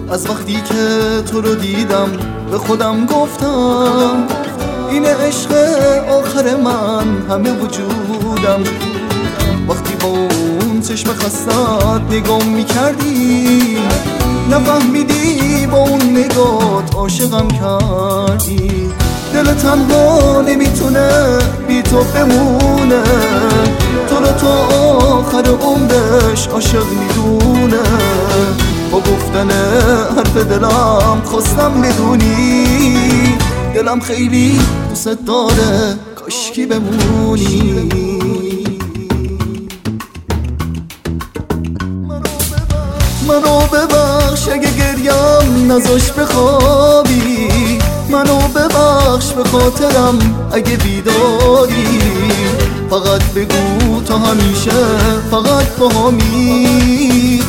از وقتی که تو رو دیدم به خودم گفتم این عشق آخر من همه وجودم. وقتی با اون چشم خستت نگاه میکردی نفهمیدی با اون نگات عاشقم کردی. دل تنها نمیتونه بی تو بمونه، تو رو تا آخر عمرش عاشق میدونه. با گفتن حرف دلم خواستم بدونی دلم خیلی دوست داره، کاشکی بمونی. منو ببخش اگه گریم نذاش بخوابی، منو ببخش به خاطرم اگه بیداری. فقط بگو تا همیشه فقط باهامی.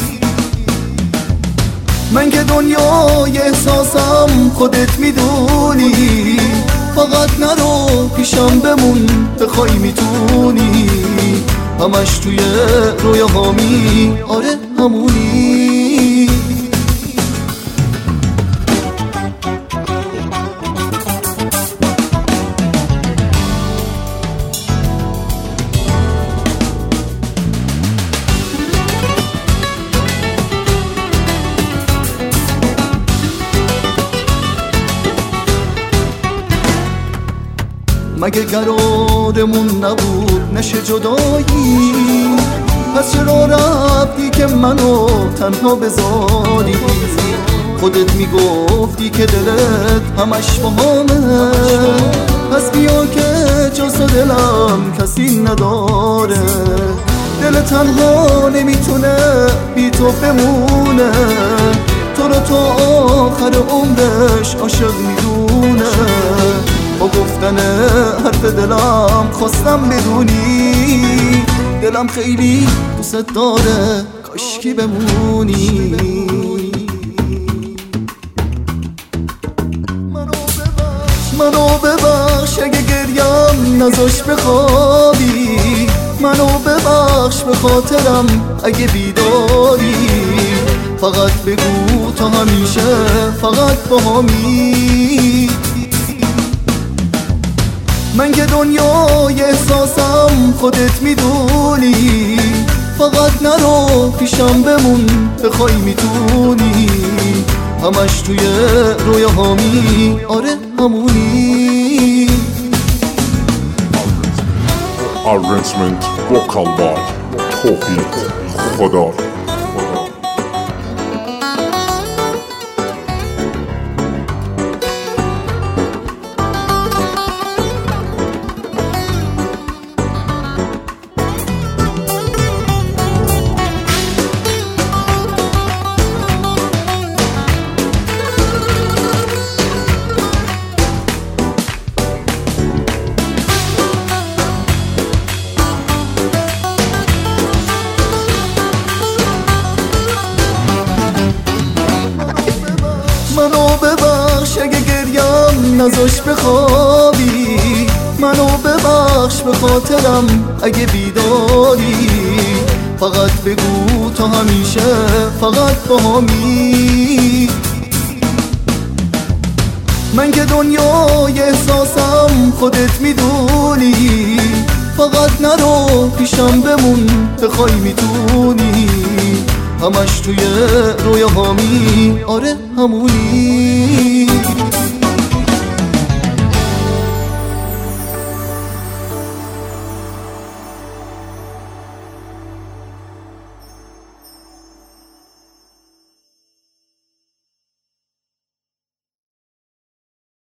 من که دنیای احساسم خودت میدونی، فقط نرو پیشم بمون بخوای میتونی. همش توی رویاهامی، آره همونی. مگه قرارمون نبود نشه جدایی؟ پس چرا رفتی که منو تنها بذاری؟ خودت میگفتی که دلت همش باهامه، پس بیا که جز دلم کسی نداره. دل تنها نمیتونه بی تو بمونه، تو رو تا آخر عمرش عاشق میدونه. با گفتن حرف دلم خواستم بدونی دلم خیلی دوست داره، کاشکی بمونی. منو ببخش اگه گریم نذاش بخوابی، منو ببخش به خاطرم اگه بیداری. فقط بگو تا همیشه فقط باهامی. من که دنیای احساسم خودت میدونی، فقط نرو پیشم بمون بخوای میتونی. همش توی رویاهامی، آره همونی. Arrangement vocal by توحید خدا. منو ببخش اگه گریم نذاش بخوابی، منو ببخش به خاطرم اگه بیداری. فقط بگو تا همیشه فقط باهامی. من که دنیای احساسم خودت میدونی، فقط نرو پیشم بمون بخوای میتونی. همش توی رویاهامی، آره همونی.